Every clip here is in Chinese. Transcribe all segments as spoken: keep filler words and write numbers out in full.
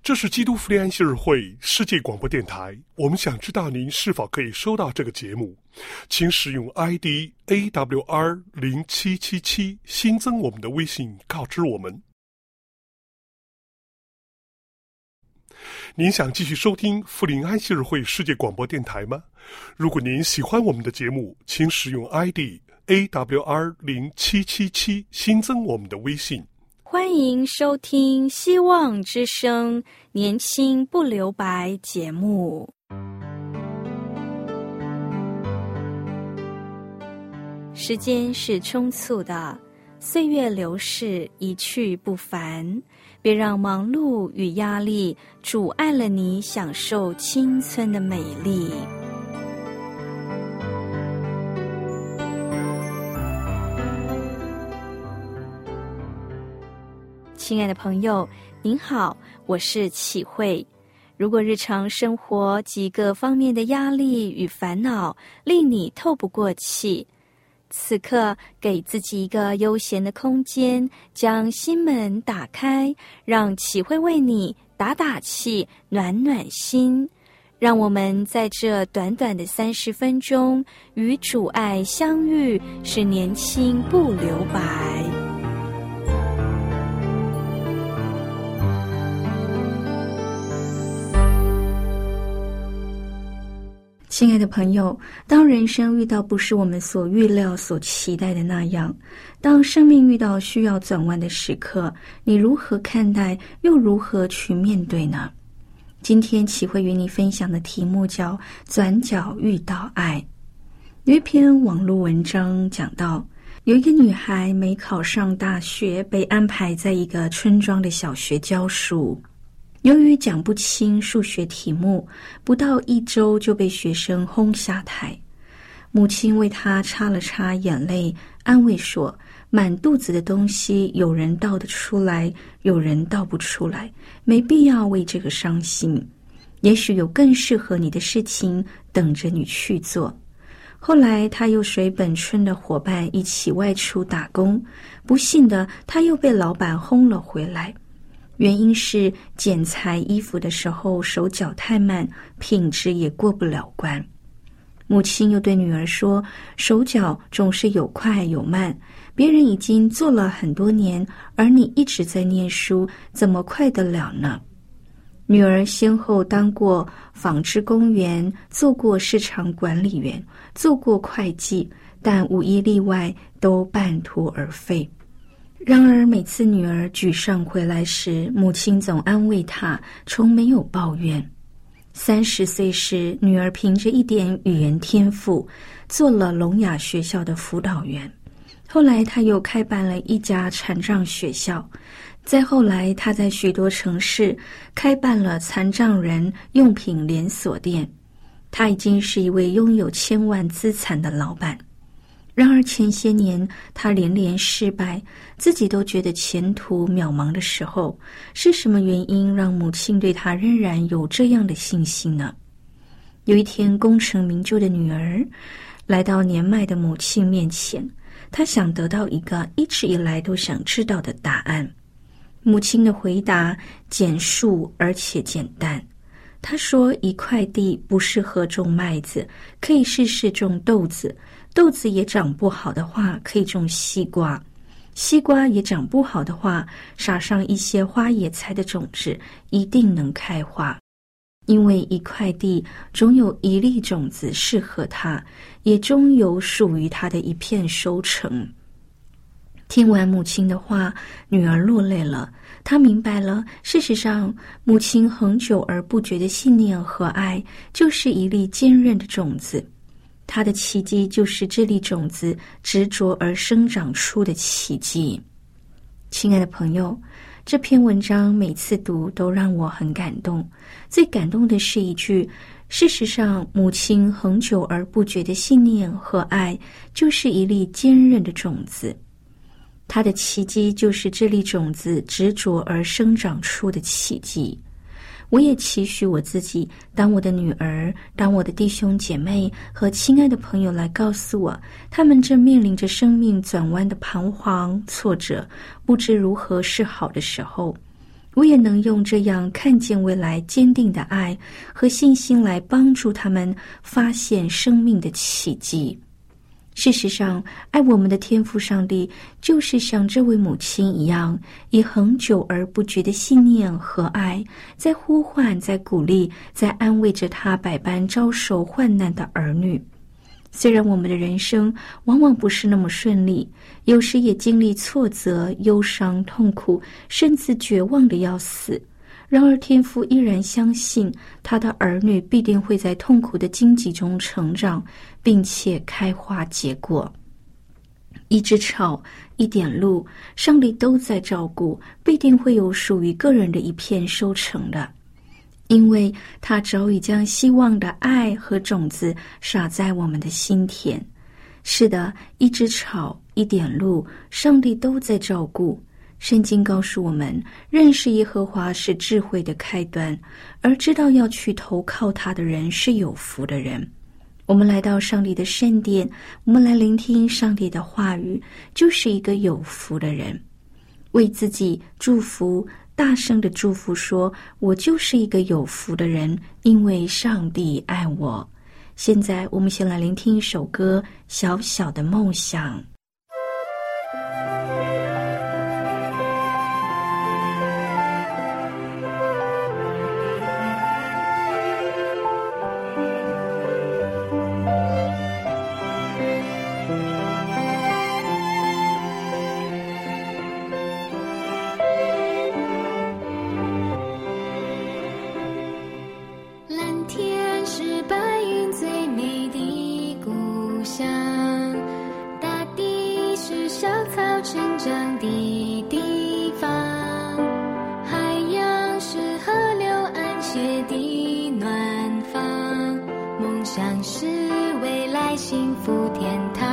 这是基督福音安息日会世界广播电台，我们想知道您是否可以收到这个节目，请使用 I D A W R 零七七七 新增我们的微信告知我们。您想继续收听福林安息日会世界广播电台吗？如果您喜欢我们的节目，请使用 I D A W R 零七七七 新增我们的微信。 欢迎收听希望之声年轻不留白节目。时间是匆促的，岁月流逝，一去不返，别让忙碌与压力阻碍了你享受青春的美丽。亲爱的朋友，您好，我是启慧。如果日常生活几个方面的压力与烦恼令你透不过气，此刻给自己一个悠闲的空间，将心门打开，让启慧为你打打气，暖暖心。让我们在这短短的三十分钟与主爱相遇，使年轻不留白。亲爱的朋友，当人生遇到不是我们所预料所期待的那样，当生命遇到需要转弯的时刻，你如何看待，又如何去面对呢？今天启慧与你分享的题目叫转角遇到爱。有一篇网络文章讲到，有一个女孩没考上大学，被安排在一个村庄的小学教书。由于讲不清数学题目，不到一周就被学生轰下台。母亲为她擦了擦眼泪，安慰说，满肚子的东西有人倒得出来，有人倒不出来，没必要为这个伤心，也许有更适合你的事情等着你去做。后来他又随本村的伙伴一起外出打工，不幸的他又被老板轰了回来，原因是剪裁衣服的时候手脚太慢，品质也过不了关。母亲又对女儿说，手脚总是有快有慢，别人已经做了很多年，而你一直在念书，怎么快得了呢？女儿先后当过纺织工员，做过市场管理员，做过会计，但无一例外都半途而废。然而每次女儿沮丧回来时，母亲总安慰她，从没有抱怨。三十岁时，女儿凭着一点语言天赋，做了聋哑学校的辅导员。后来她又开办了一家残障学校，再后来她在许多城市开办了残障人用品连锁店。她已经是一位拥有千万资产的老板。然而前些年他连连失败，自己都觉得前途渺茫的时候，是什么原因让母亲对他仍然有这样的信心呢？有一天，功成名就的女儿来到年迈的母亲面前，她想得到一个一直以来都想知道的答案。母亲的回答简述而且简单。她说，一块地不适合种麦子，可以试试种豆子，豆子也长不好的话，可以种西瓜，西瓜也长不好的话，撒上一些花野菜的种子，一定能开花。因为一块地总有一粒种子适合它，也终有属于它的一片收成。听完母亲的话，女儿落泪了。她明白了，事实上，母亲恒久而不绝的信念和爱，就是一粒坚韧的种子。她的奇迹就是这粒种子执着而生长出的奇迹。亲爱的朋友，这篇文章每次读都让我很感动。最感动的是一句，事实上，母亲恒久而不绝的信念和爱，就是一粒坚韧的种子。它的奇迹就是这粒种子执着而生长出的奇迹。我也期许我自己，当我的女儿，当我的弟兄姐妹和亲爱的朋友来告诉我，他们正面临着生命转弯的彷徨、挫折，不知如何是好的时候， 我也能用这样看见未来坚定的爱和信心来帮助他们发现生命的奇迹。事实上，爱我们的天父上帝就是像这位母亲一样，以恒久而不绝的信念和爱，在呼唤，在鼓励，在安慰着他百般遭受患难的儿女。虽然我们的人生往往不是那么顺利，有时也经历挫折、忧伤、痛苦，甚至绝望的要死，然而天父依然相信他的儿女必定会在痛苦的荆棘中成长，并且开花结果。一枝草，一点露，上帝都在照顾，必定会有属于个人的一片收成的，因为他早已将希望的爱和种子撒在我们的心田。是的，一枝草，一点露，上帝都在照顾。圣经告诉我们，认识耶和华是智慧的开端，而知道要去投靠他的人是有福的人。我们来到上帝的圣殿，我们来聆听上帝的话语，就是一个有福的人。为自己祝福，大声的祝福说，我就是一个有福的人，因为上帝爱我。现在我们先来聆听一首歌，小小的梦想。 幸福天堂，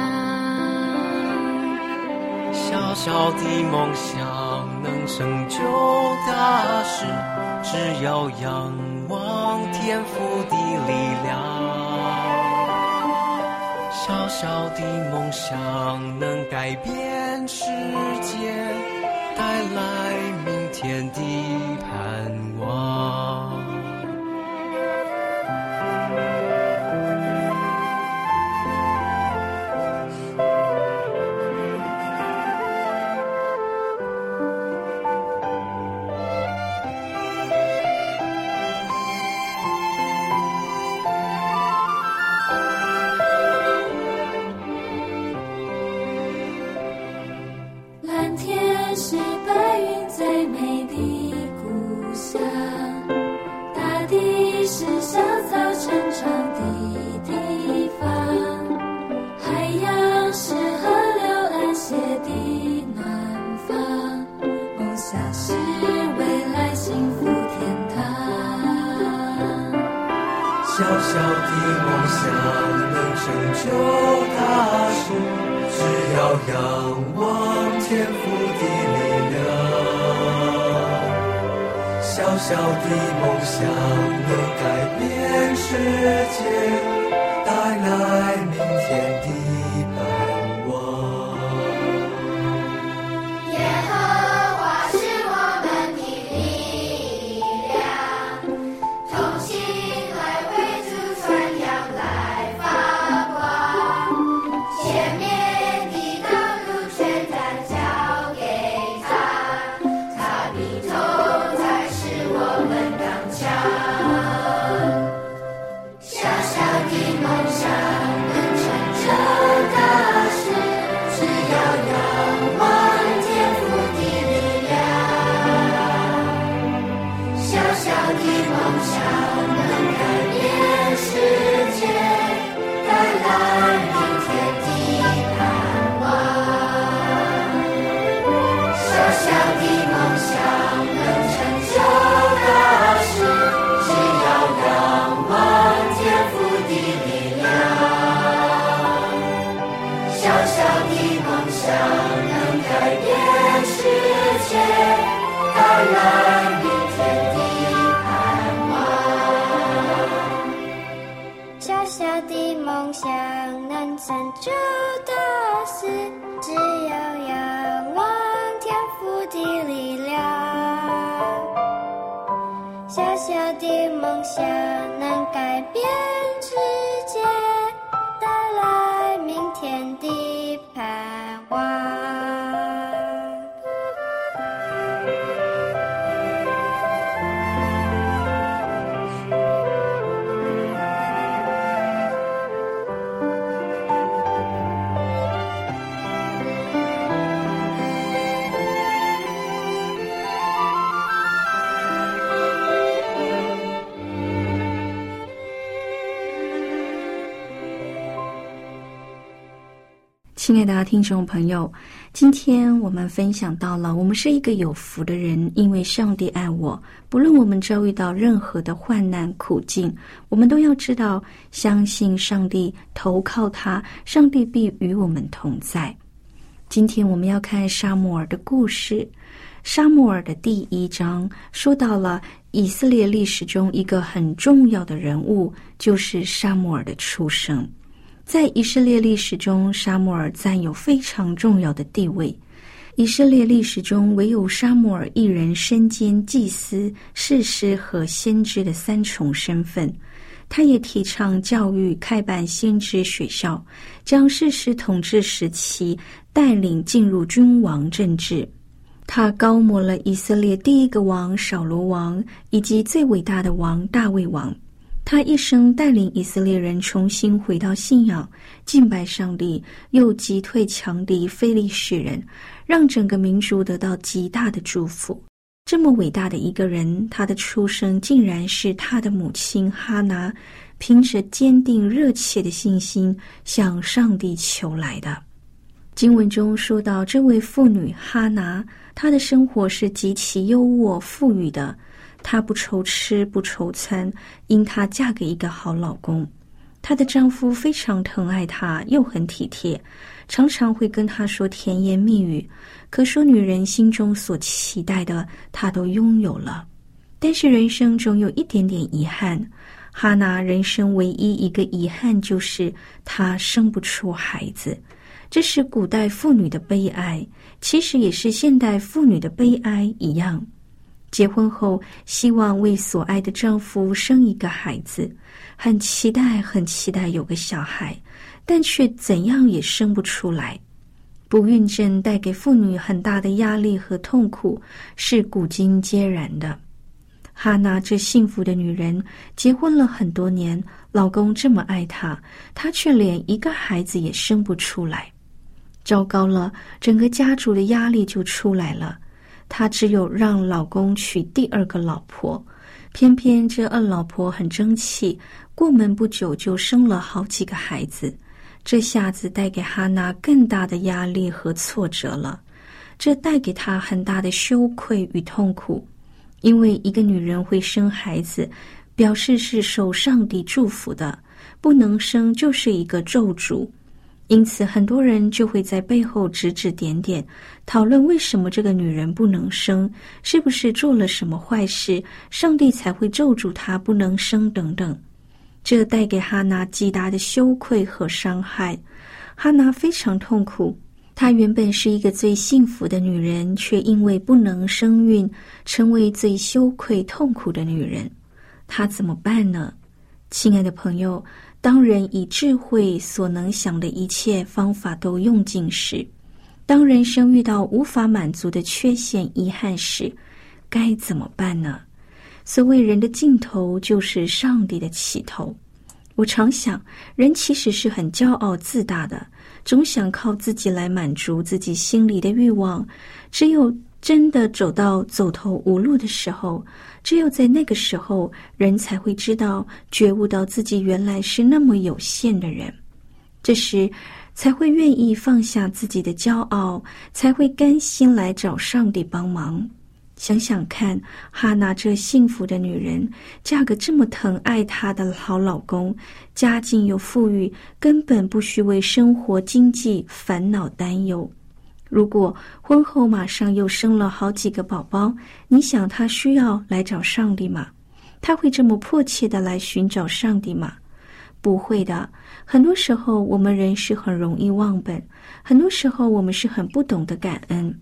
小小的梦想能成就大事，只要仰望天父的力量。小小的梦想能改变世界，带来明天的盼望。小小的梦想能成就大事，只要仰望天父的力量。小小的梦想能改变世界，带来明天的盼望。小小的梦想能成就小小的梦想能改变世界，带来明天的盼望。 亲爱的听众朋友，今天我们分享到了，我们是一个有福的人，因为上帝爱我。不论我们遭遇到任何的患难苦境，我们都要知道，相信上帝，投靠他，上帝必与我们同在。今天我们要看撒母耳的故事。撒母耳的第一章说到了以色列历史中一个很重要的人物，就是撒母耳的出生。在以色列历史中，撒母耳占有非常重要的地位。以色列历史中，唯有撒母耳一人身兼祭司、士师和先知的三重身份。他也提倡教育，开办先知学校，将士师统治时期带领进入君王政治。他高摩了以色列第一个王扫罗王，以及最伟大的王大卫王。他一生带领以色列人重新回到信仰，敬拜上帝，又击退强敌非利士人，让整个民族得到极大的祝福。这么伟大的一个人，他的出生竟然是他的母亲哈拿凭着坚定热切的信心向上帝求来的。经文中说到，这位妇女哈拿，她的生活是极其优渥富裕的，她不愁吃不愁穿，因她嫁给一个好老公。她的丈夫非常疼爱她，又很体贴，常常会跟她说甜言蜜语，可说女人心中所期待的她都拥有了。但是人生总有一点点遗憾，哈拿人生唯一一个遗憾就是她生不出孩子。这是古代妇女的悲哀，其实也是现代妇女的悲哀一样。结婚后希望为所爱的丈夫生一个孩子，很期待很期待有个小孩，但却怎样也生不出来。不孕症带给妇女很大的压力和痛苦，是古今皆然的。哈娜这幸福的女人结婚了很多年，老公这么爱她，她却连一个孩子也生不出来。糟糕了，整个家族的压力就出来了。她只有让老公娶第二个老婆，偏偏这二老婆很争气，过门不久就生了好几个孩子。这下子带给哈娜更大的压力和挫折了，这带给她很大的羞愧与痛苦。因为一个女人会生孩子，表示是受上帝祝福的，不能生就是一个咒诅。因此很多人就会在背后指指点点，讨论为什么这个女人不能生，是不是做了什么坏事，上帝才会咒诅她不能生等等。这带给哈娜极大的羞愧和伤害。哈娜非常痛苦，她原本是一个最幸福的女人，却因为不能生育，成为最羞愧痛苦的女人。她怎么办呢？亲爱的朋友，当人以智慧所能想的一切方法都用尽时，当人生遇到无法满足的缺陷遗憾时，该怎么办呢？所谓人的尽头就是上帝的起头。我常想，人其实是很骄傲自大的，总想靠自己来满足自己心里的欲望。只有真的走到走投无路的时候，只有在那个时候，人才会知道，觉悟到自己原来是那么有限的人。这时才会愿意放下自己的骄傲，才会甘心来找上帝帮忙。想想看，哈娜这幸福的女人，嫁个这么疼爱她的好老公，家境又富裕，根本不需为生活经济烦恼担忧。如果婚后马上又生了好几个宝宝，你想她需要来找上帝吗？她会这么迫切的来寻找上帝吗？不会的。很多时候我们人是很容易忘本，很多时候我们是很不懂得感恩。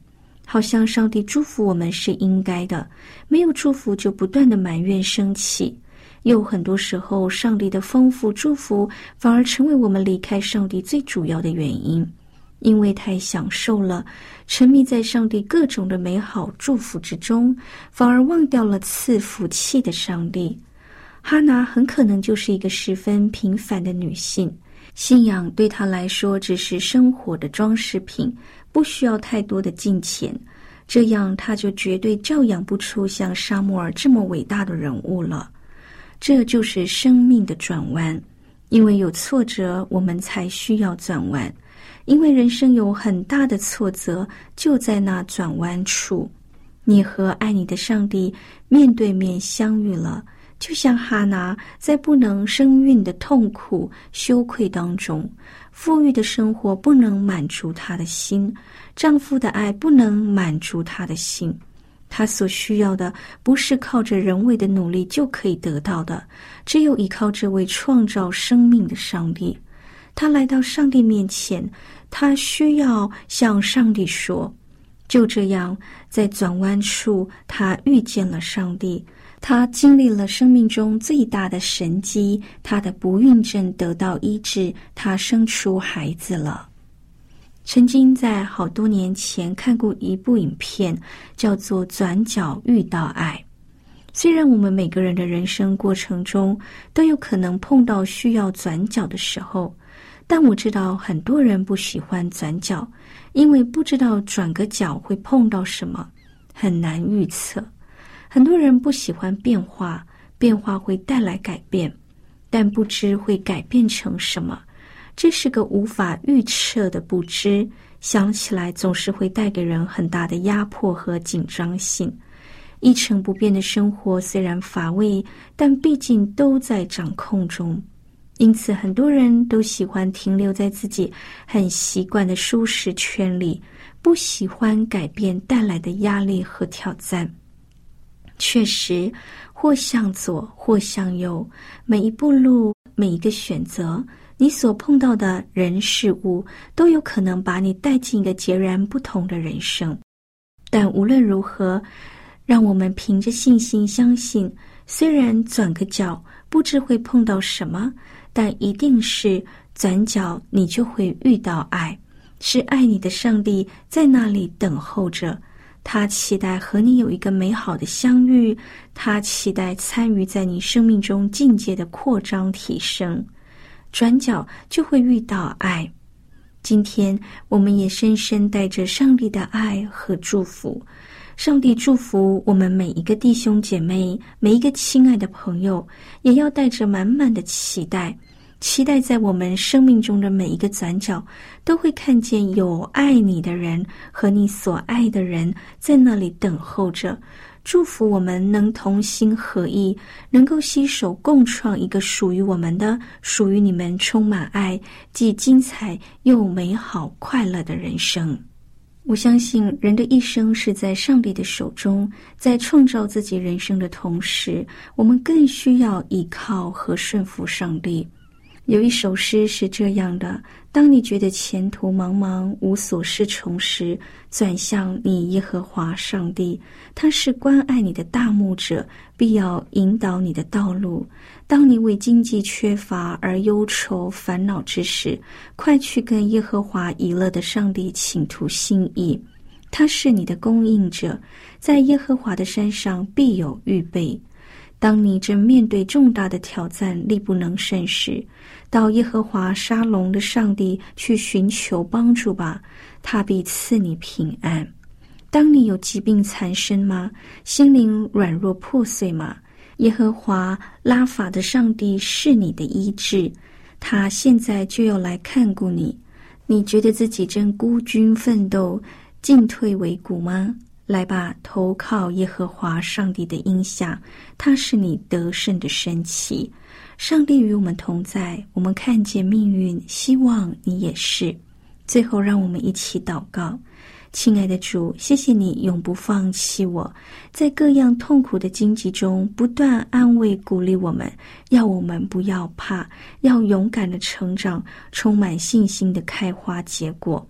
好像上帝祝福我们是应该的，没有祝福就不断的埋怨生气。又很多时候，上帝的丰富祝福反而成为我们离开上帝最主要的原因，因为太享受了，沉迷在上帝各种的美好祝福之中，反而忘掉了赐福气的上帝。哈拿很可能就是一个十分平凡的女性，信仰对她来说只是生活的装饰品，不需要太多的金钱，这样她就绝对照养不出像撒母耳这么伟大的人物了。这就是生命的转弯，因为有挫折，我们才需要转弯，因为人生有很大的挫折，就在那转弯处。你和爱你的上帝面对面相遇了，就像哈拿在不能生育的痛苦羞愧当中，富裕的生活不能满足她的心，丈夫的爱不能满足她的心。她所需要的不是靠着人为的努力就可以得到的，只有依靠这位创造生命的上帝。她来到上帝面前，她需要向上帝说。就这样，在转弯处，她遇见了上帝，她经历了生命中最大的神迹，她的不孕症得到医治，她生出孩子了。曾经在好多年前看过一部影片，叫做《转角遇到爱》。虽然我们每个人的人生过程中都有可能碰到需要转角的时候，但我知道很多人不喜欢转角，因为不知道转个角会碰到什么，很难预测。很多人不喜欢变化，变化会带来改变，但不知会改变成什么。这是个无法预测的不知，想起来总是会带给人很大的压迫和紧张性。一成不变的生活虽然乏味，但毕竟都在掌控中。因此很多人都喜欢停留在自己很习惯的舒适圈里，不喜欢改变带来的压力和挑战。确实，或向左或向右，每一步路，每一个选择，你所碰到的人事物都有可能把你带进一个截然不同的人生。但无论如何，让我们凭着信心相信，虽然转个角不知会碰到什么，但一定是转角你就会遇到爱，是爱你的上帝在那里等候着，他期待和你有一个美好的相遇，他期待参与在你生命中境界的扩张提升。转角就会遇到爱。今天我们也深深带着上帝的爱和祝福，上帝祝福我们每一个弟兄姐妹，每一个亲爱的朋友，也要带着满满的期待，期待在我们生命中的每一个转角都会看见有爱你的人和你所爱的人在那里等候着，祝福我们能同心合意，能够携手共创一个属于我们的，属于你们充满爱，既精彩又美好快乐的人生。我相信人的一生是在上帝的手中，在创造自己人生的同时，我们更需要依靠和顺服上帝。有一首诗是这样的：当你觉得前途茫茫无所适从时，转向你耶和华上帝，他是关爱你的大牧者，必要引导你的道路。当你为经济缺乏而忧愁烦恼之时，快去跟耶和华以勒的上帝倾吐心意，他是你的供应者，在耶和华的山上必有预备。当你正面对重大的挑战力不能胜时，到耶和华沙龙的上帝去寻求帮助吧，他必赐你平安。当你有疾病缠身吗？心灵软弱破碎吗？耶和华拉法的上帝是你的医治，他现在就要来看顾你。你觉得自己正孤军奋斗，进退维谷吗？来吧，投靠耶和华上帝的荫下，他是你得胜的神旗。上帝与我们同在，我们看见命运，希望你也是。最后让我们一起祷告。亲爱的主，谢谢你永不放弃我，在各样痛苦的荆棘中不断安慰鼓励我们，要我们不要怕，要勇敢的成长，充满信心的开花结果。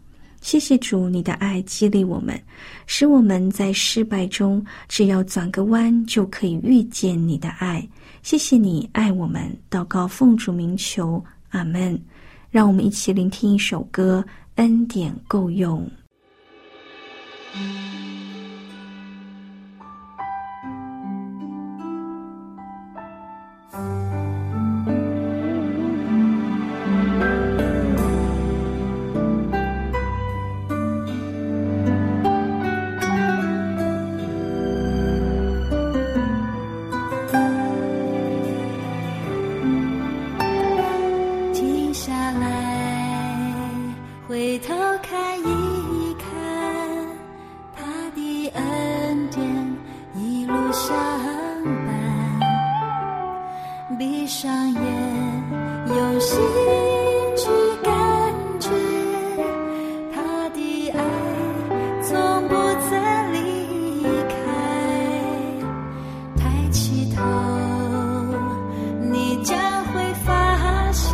谢谢主，你的爱激励我们，使我们在失败中只要转个弯就可以遇见你的爱。谢谢你爱我们，祷告奉主名求，阿们。让我们一起聆听一首歌，恩典够用。 回头看一看，他的恩典一路相伴，闭上眼用心去感觉，他的爱从不曾离开。抬起头，你将会发现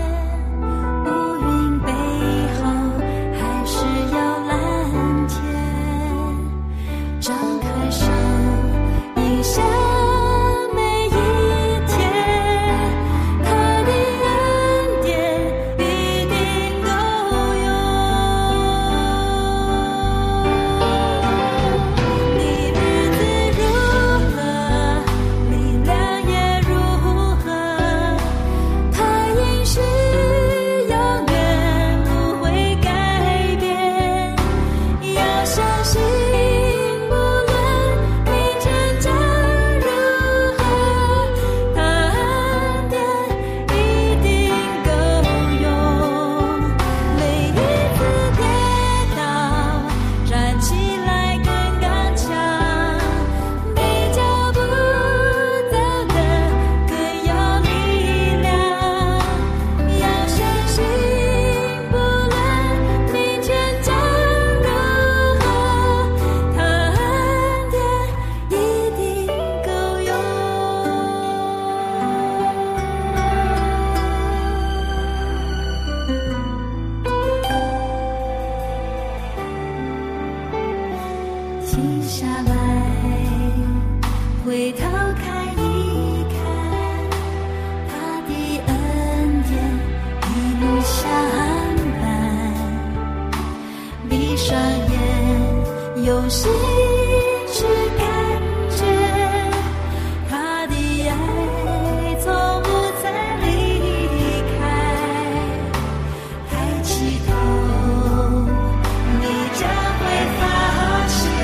回头看一看，他的恩典一路相伴，闭上眼用心去感觉，他的爱从不曾离开。抬起头，你将会发现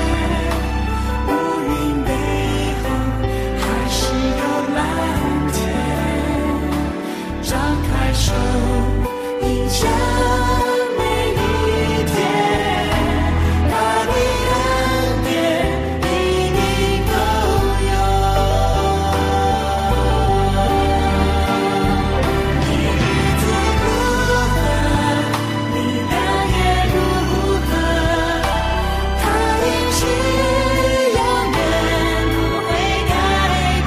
手迎向每一天，他的恩典一定够用。你日子如何，你的夜如何，他应许永远不会改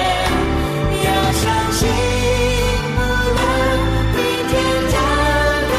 变，要相信。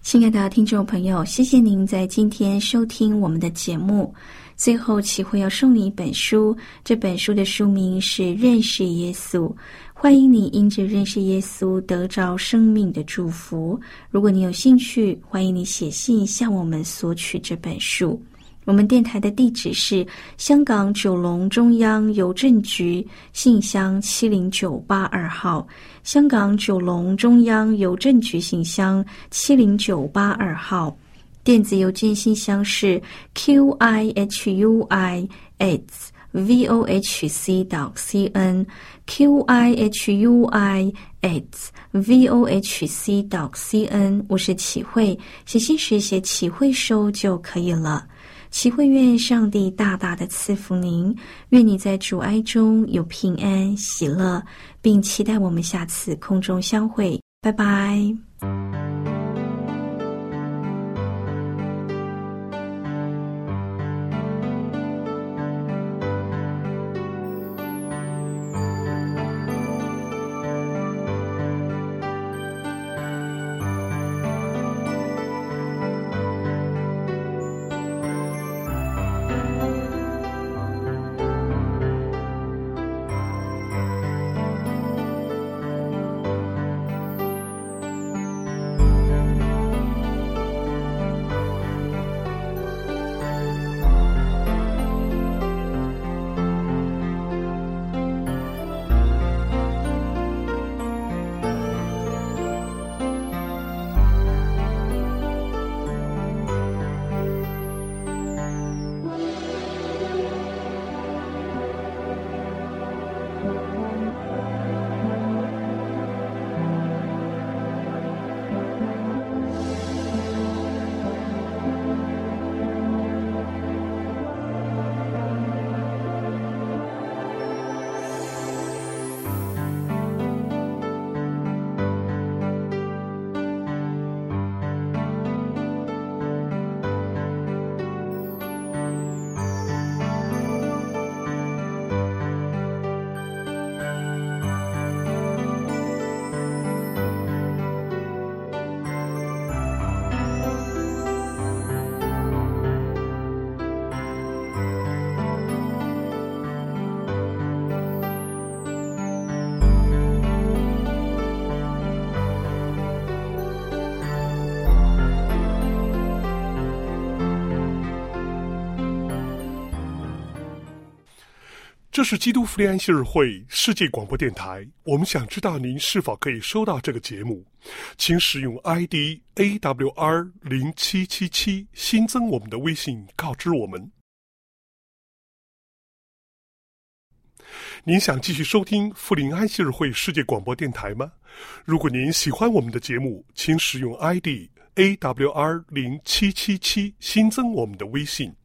亲爱的听众朋友，谢谢您在今天收听我们的节目。最后，启慧要送你一本书，这本书的书名是《认识耶稣》，欢迎你因着认识耶稣得着生命的祝福。如果你有兴趣，欢迎你写信向我们索取这本书。我们电台的地址是香港九龙中央邮政局信箱七零九八二号，香港九龙中央邮政局信箱七零九八二号。电子邮件信箱是 q i h u i at vohc dot c n q i h u i at vohc dot c n。 我是启慧，写信时写启慧收就可以了。祈慧愿上帝大大的赐福您，愿你在主爱中有平安喜乐，并期待我们下次空中相会。拜拜。 这是基督福临安息日会世界广播电台，我们想知道您是否可以收到这个节目，请使用 I D A W R 零七七七 新增我们的微信告知我们。您想继续收听福临安息日会世界广播电台吗？如果您喜欢我们的节目，请使用 I D A W R 零七七七 新增我们的微信。